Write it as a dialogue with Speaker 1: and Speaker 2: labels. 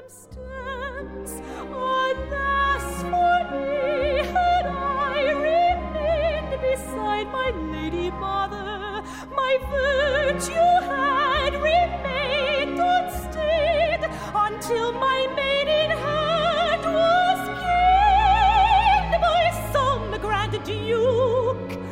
Speaker 1: circumstance. Alas for me, had I remained beside my lady mother, my virtue had remained unstained until my maiden hand was gained by some grand duke.